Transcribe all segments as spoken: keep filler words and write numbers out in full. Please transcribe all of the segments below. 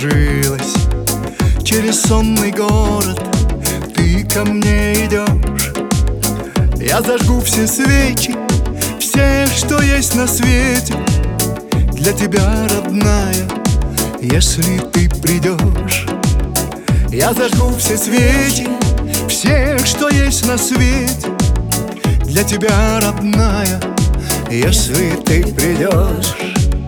сложилось. Через сонный город ты ко мне идешь. Я зажгу все свечи, все, что есть на свете, для тебя, родная, если ты придешь. Я зажгу все свечи, все, что есть на свете, для тебя, родная, если ты prидешь.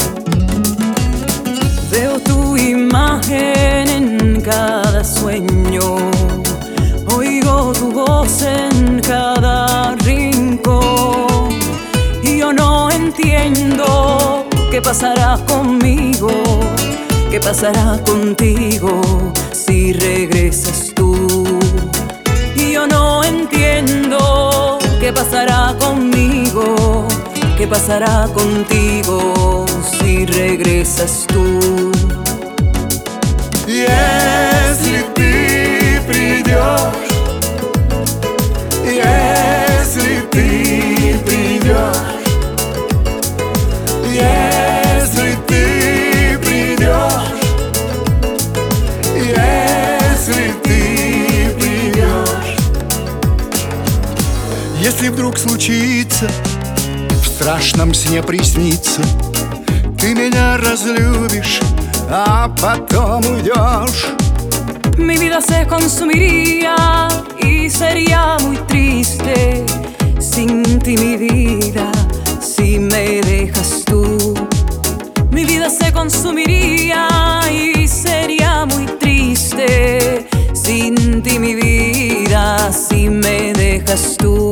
Veo tu imagen en cada sueño, oigo tu voz en cada rincón, y yo no entiendo qué pasará conmigo, qué pasará contigo si regresas tú. Y yo no entiendo qué pasará conmigo, qué pasará contigo si regresas tú. Если ты придешь, если ты придешь, если ты придешь, если ты придешь. Если вдруг случится в страшном сне приснится, ты меня разлюбишь, а потом уйдешь. Mi vida se consumiría y sería muy triste sin ti, mi vida, si me dejas tú. Mi vida se consumiría y sería muy triste sin ti, mi vida, si me dejas tú.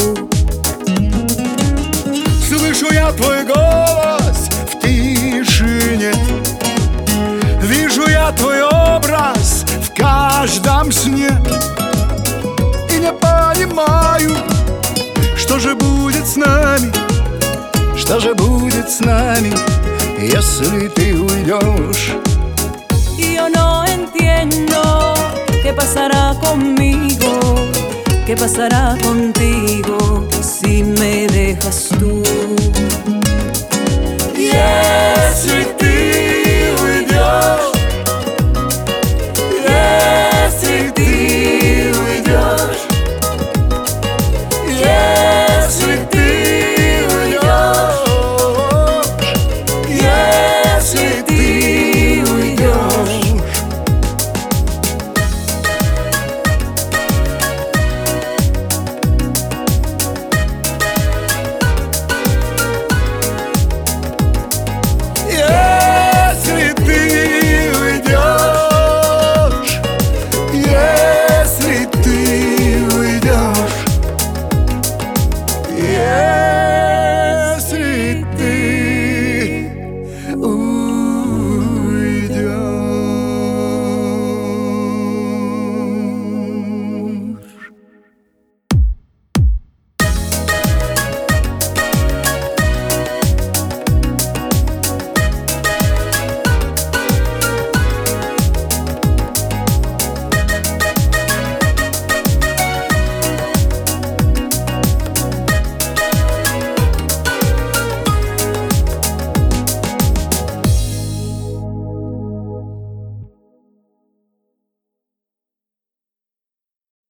Слышу я твой голос в тишине, вижу я твой образ в каждом сне, и не понимаю, что же будет с нами, что же будет с нами, если ты уйдешь. Y yo no entiendo qué pasará conmigo, qué pasará contigo si me dejas tú. Если